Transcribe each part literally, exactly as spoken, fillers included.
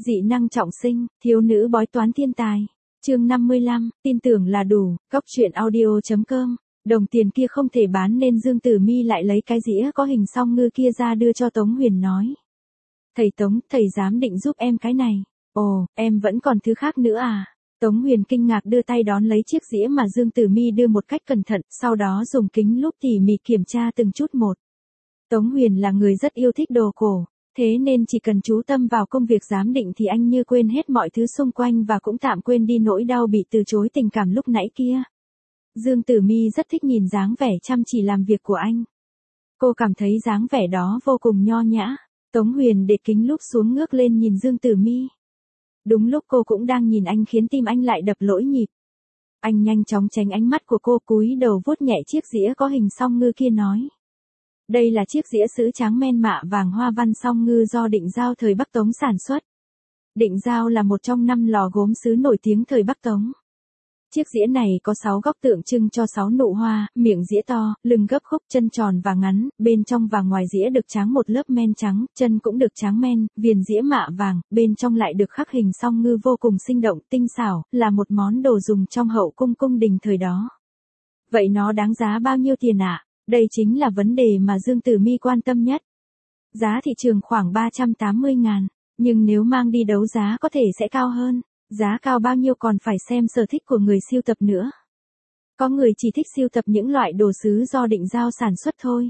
Dị năng trọng sinh, thiếu nữ bói toán thiên tài. Chương năm mươi lăm, tin tưởng là đủ, Cóc truyện audio chấm com. Đồng tiền kia không thể bán nên Dương Tử Mi lại lấy cái dĩa có hình song ngư kia ra đưa cho Tống Huyền nói. Thầy Tống, thầy dám định giúp em cái này. Ồ, em vẫn còn thứ khác nữa à? Tống Huyền kinh ngạc đưa tay đón lấy chiếc dĩa mà Dương Tử Mi đưa một cách cẩn thận, sau đó dùng kính lúp tỉ mỉ kiểm tra từng chút một. Tống Huyền là người rất yêu thích đồ cổ, thế nên chỉ cần chú tâm vào công việc giám định thì anh như quên hết mọi thứ xung quanh và cũng tạm quên đi nỗi đau bị từ chối tình cảm lúc nãy kia. Dương Tử Mi rất thích nhìn dáng vẻ chăm chỉ làm việc của anh. Cô cảm thấy dáng vẻ đó vô cùng nho nhã. Tống Huyền để kính lúp xuống ngước lên nhìn Dương Tử Mi. Đúng lúc cô cũng đang nhìn anh khiến tim anh lại đập lỗi nhịp. Anh nhanh chóng tránh ánh mắt của cô, cúi đầu vuốt nhẹ chiếc dĩa có hình song ngư kia nói. Đây là chiếc dĩa sứ trắng men mạ vàng hoa văn song ngư do Định Giao thời Bắc Tống sản xuất. Định Giao là một trong năm lò gốm sứ nổi tiếng thời Bắc Tống. Chiếc dĩa này có sáu góc tượng trưng cho sáu nụ hoa, miệng dĩa to, lưng gấp khúc, chân tròn và ngắn, bên trong và ngoài dĩa được tráng một lớp men trắng, chân cũng được tráng men, viền dĩa mạ vàng, bên trong lại được khắc hình song ngư vô cùng sinh động, tinh xảo, là một món đồ dùng trong hậu cung cung đình thời đó. Vậy nó đáng giá bao nhiêu tiền ạ? À? Đây chính là vấn đề mà Dương Tử Mi quan tâm nhất. Giá thị trường khoảng ba trăm tám mươi ngàn, nhưng nếu mang đi đấu giá có thể sẽ cao hơn. Giá cao bao nhiêu còn phải xem sở thích của người sưu tập nữa. Có người chỉ thích sưu tập những loại đồ sứ do Định Giao sản xuất thôi.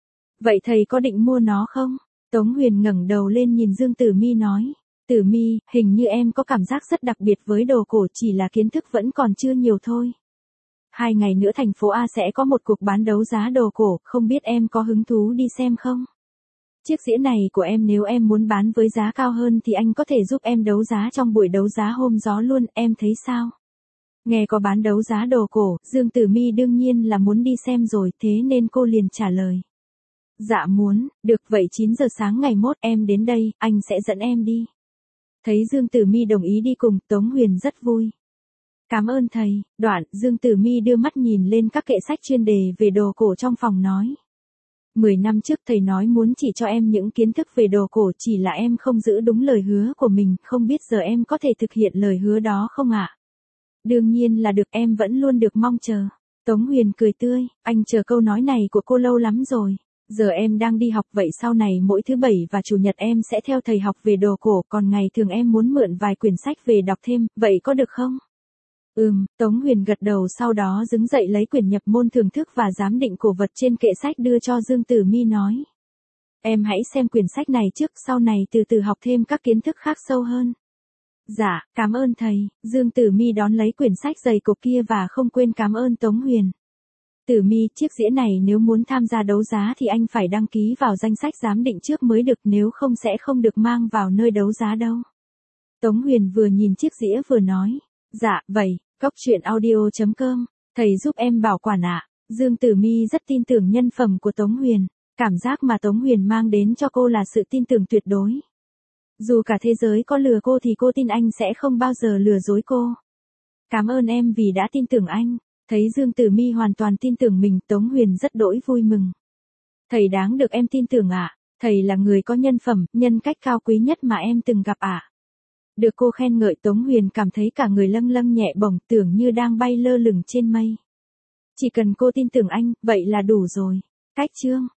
Vậy thầy có định mua nó không? Tống Huyền ngẩng đầu lên nhìn Dương Tử Mi nói. Tử Mi, hình như em có cảm giác rất đặc biệt với đồ cổ, chỉ là kiến thức vẫn còn chưa nhiều thôi. Hai ngày nữa thành phố A sẽ có một cuộc bán đấu giá đồ cổ, không biết em có hứng thú đi xem không? Chiếc dĩa này của em nếu em muốn bán với giá cao hơn thì anh có thể giúp em đấu giá trong buổi đấu giá hôm đó luôn, em thấy sao? Nghe có bán đấu giá đồ cổ, Dương Tử Mi đương nhiên là muốn đi xem rồi, thế nên cô liền trả lời. Dạ muốn, được, vậy chín giờ sáng ngày mốt em đến đây, anh sẽ dẫn em đi. Thấy Dương Tử Mi đồng ý đi cùng, Tống Huyền rất vui. Cảm ơn thầy. Đoạn, Dương Tử Mi đưa mắt nhìn lên các kệ sách chuyên đề về đồ cổ trong phòng nói. Mười năm trước thầy nói muốn chỉ cho em những kiến thức về đồ cổ, chỉ là em không giữ đúng lời hứa của mình, không biết giờ em có thể thực hiện lời hứa đó không ạ? Đương nhiên là được, em vẫn luôn được mong chờ. Tống Huyền cười tươi, anh chờ câu nói này của cô lâu lắm rồi. Giờ em đang đi học, vậy sau này mỗi thứ bảy và chủ nhật em sẽ theo thầy học về đồ cổ, còn ngày thường em muốn mượn vài quyển sách về đọc thêm, vậy có được không? Ừm, Tống Huyền gật đầu, sau đó đứng dậy lấy quyển nhập môn thưởng thức và giám định cổ vật trên kệ sách đưa cho Dương Tử Mi nói. Em hãy xem quyển sách này trước, sau này từ từ học thêm các kiến thức khác sâu hơn. Dạ, cảm ơn thầy. Dương Tử Mi đón lấy quyển sách dày cộp kia và không quên cảm ơn Tống Huyền. Tử Mi, chiếc dĩa này nếu muốn tham gia đấu giá thì anh phải đăng ký vào danh sách giám định trước mới được, nếu không sẽ không được mang vào nơi đấu giá đâu. Tống Huyền vừa nhìn chiếc dĩa vừa nói. Dạ, vậy, Cóc truyện audio chấm com, thầy giúp em bảo quản ạ. Dương Tử Mi rất tin tưởng nhân phẩm của Tống Huyền, cảm giác mà Tống Huyền mang đến cho cô là sự tin tưởng tuyệt đối. Dù cả thế giới có lừa cô thì cô tin anh sẽ không bao giờ lừa dối cô. Cảm ơn em vì đã tin tưởng anh. Thấy Dương Tử Mi hoàn toàn tin tưởng mình, Tống Huyền rất đỗi vui mừng. Thầy đáng được em tin tưởng ạ, thầy là người có nhân phẩm, nhân cách cao quý nhất mà em từng gặp ạ. Được cô khen ngợi, Tống Huyền cảm thấy cả người lâng lâng nhẹ bổng, tưởng như đang bay lơ lửng trên mây. Chỉ cần cô tin tưởng anh, vậy là đủ rồi. Cách chương